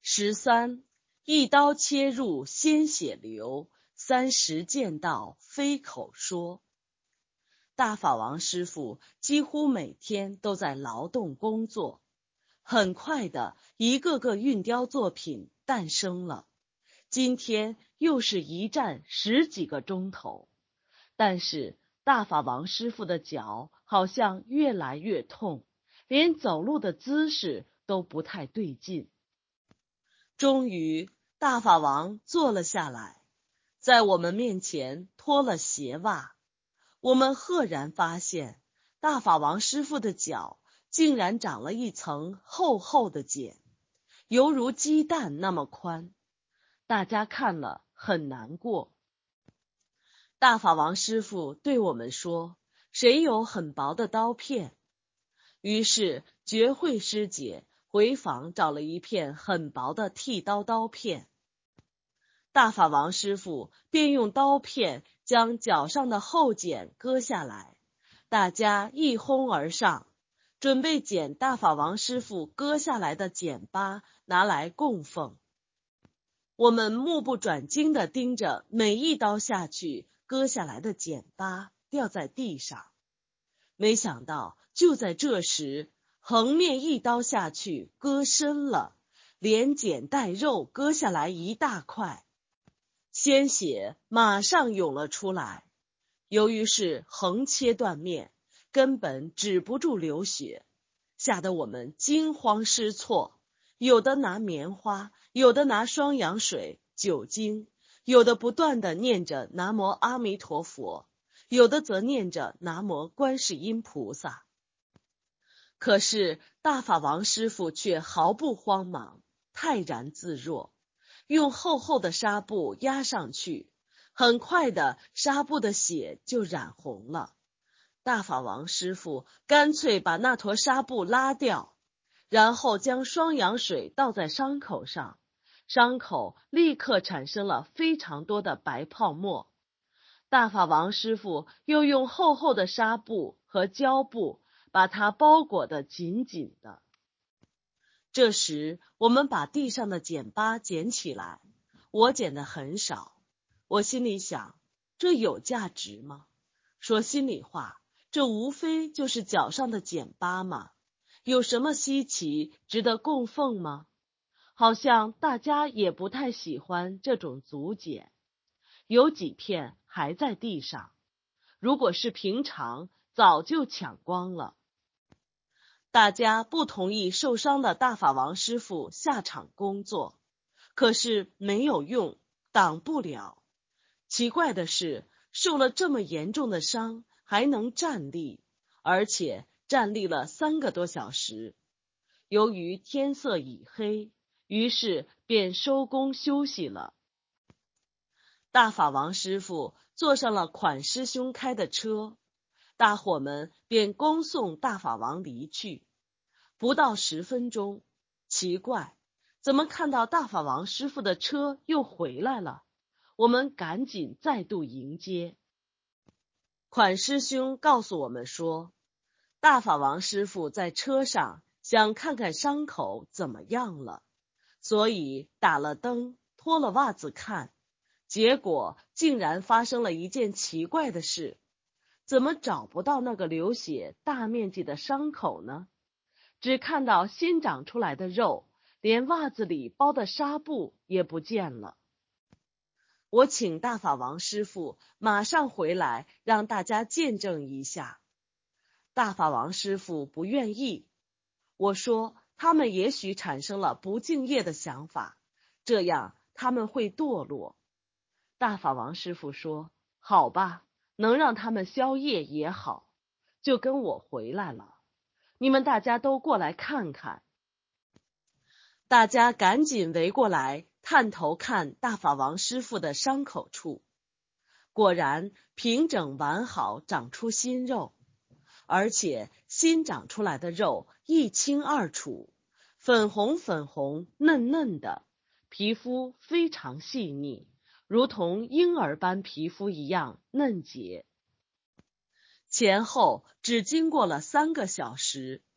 13一刀切入鲜血流，30剑道非口说。大法王师父几乎每天都在劳动工作，很快的一个个运雕作品诞生了。今天又是一站10几个钟头，但是大法王师父的脚好像越来越痛，连走路的姿势都不太对劲。终于大法王坐了下来，在我们面前脱了鞋袜。我们赫然发现大法王师父的脚竟然长了一层厚厚的茧，犹如鸡蛋那么宽。大家看了很难过。大法王师父对我们说，谁有很薄的刀片？于是觉慧师姐回房找了一片很薄的剃刀刀片。大法王师父便用刀片将脚上的厚茧割下来，大家一哄而上，准备捡大法王师父割下来的茧疤拿来供奉。我们目不转睛地盯着每一刀下去割下来的茧疤掉在地上。没想到就在这时，横面一刀下去割深了，连茧带肉割下来一大块，鲜血马上涌了出来。由于是横切断面，根本止不住流血，吓得我们惊慌失措，有的拿棉花，有的拿双氧水、酒精，有的不断地念着南无阿弥陀佛，有的则念着南无观世音菩萨。可是大法王师父却毫不慌忙，泰然自若，用厚厚的纱布压上去，很快的纱布的血就染红了。大法王师父干脆把那坨纱布拉掉，然后将双氧水倒在伤口上，伤口立刻产生了非常多的白泡沫。大法王师父又用厚厚的纱布和胶布把它包裹得紧紧的。这时我们把地上的茧疤捡起来，我捡的很少。我心里想，这有价值吗？说心里话，这无非就是脚上的茧疤嘛，有什么稀奇值得供奉吗？好像大家也不太喜欢这种足茧，有几片还在地上，如果是平常早就抢光了。大家不同意受伤的大法王师父下场工作，可是没有用，挡不了。奇怪的是，受了这么严重的伤还能站立，而且站立了3个多小时。由于天色已黑，于是便收工休息了。大法王师父坐上了款师兄开的车，大伙们便恭送大法王离去。不到10分钟，奇怪，怎么看到大法王师父的车又回来了？我们赶紧再度迎接。款师兄告诉我们说，大法王师父在车上想看看伤口怎么样了，所以打了灯，脱了袜子看，结果竟然发生了一件奇怪的事。怎么找不到那个流血大面积的伤口呢？只看到新长出来的肉，连袜子里包的纱布也不见了。我请大法王师父马上回来，让大家见证一下。大法王师父不愿意。我说他们也许产生了不敬业的想法，这样他们会堕落。大法王师父说，好吧，能让他们消业也好，就跟我回来了。你们大家都过来看看。大家赶紧围过来，探头看大法王师父的伤口处。果然平整完好，长出新肉，而且新长出来的肉一清二楚，粉红粉红，嫩嫩的，皮肤非常细腻，如同婴儿般皮肤一样嫩洁。前后只经过了3个小时，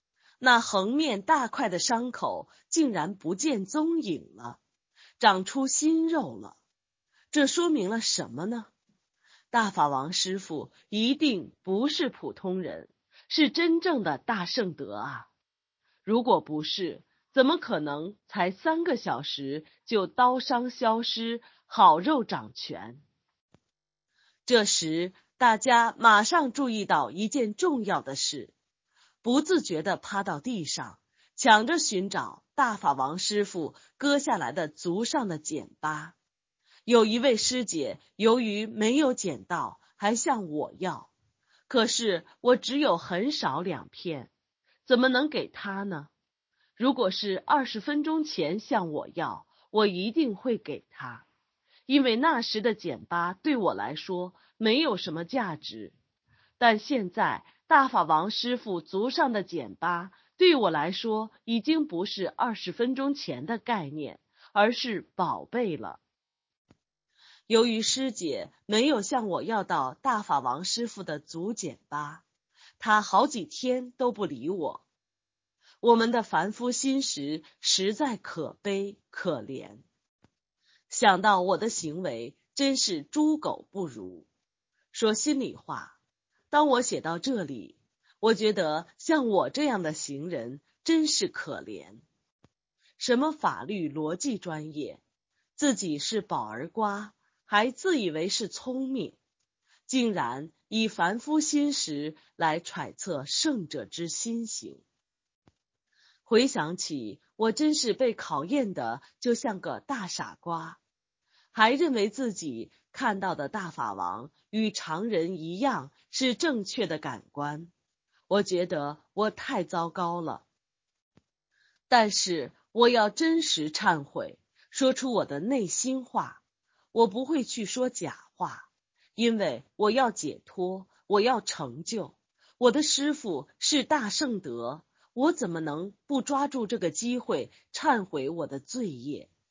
那横面大块的伤口竟然不见踪影了，长出新肉了。这说明了什么呢？大法王师父一定不是普通人，是真正的大圣德啊！如果不是，怎么可能才3个小时就刀伤消失，好肉长全？这时，大家马上注意到一件重要的事，不自觉地趴到地上，抢着寻找大法王师父割下来的足上的茧疤。有一位师姐由于没有捡到，还向我要，可是我只有很少2片，怎么能给她呢？如果是20分钟前向我要，我一定会给她，因为那时的茧疤对我来说没有什么价值。但现在大法王师父足上的茧疤对我来说已经不是20分钟前的概念，而是宝贝了。由于师姐没有向我要到大法王师父的足茧疤，她好几天都不理我。我们的凡夫心识实在可悲可怜。想到我的行为真是猪狗不如。说心里话，当我写到这里，我觉得像我这样的行人真是可怜。什么法律逻辑专业，自己是宝儿瓜，还自以为是聪明，竟然以凡夫心识来揣测圣者之心行。回想起，我真是被考验的就像个大傻瓜，还认为自己看到的大法王与常人一样是正确的感官。我觉得我太糟糕了。但是我要真实忏悔，说出我的内心话，我不会去说假话，因为我要解脱，我要成就。我的师父是大圣德，我怎么能不抓住这个机会忏悔我的罪业？